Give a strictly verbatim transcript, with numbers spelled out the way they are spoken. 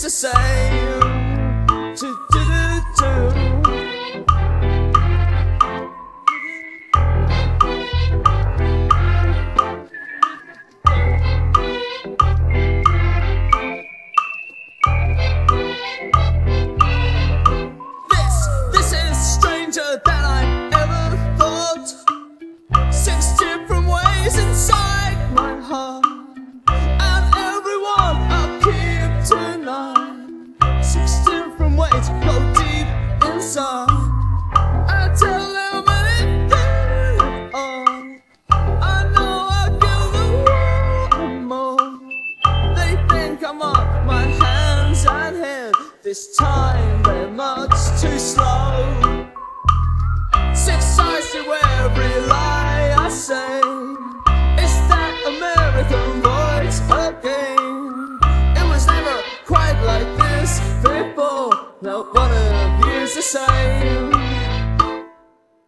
is the same. Do, do, do, do. This, this is stranger than I ever thought. Six different ways inside my heart, and everyone I'll keep tonight. Six different ways go deep inside. I tell them anything, oh, I know I'll give them more. They think I'm on my hands and head. This time they're much too slow. Six sides to every lie I say. It's that American voice again. It was never quite like this before. Not one of you's the same.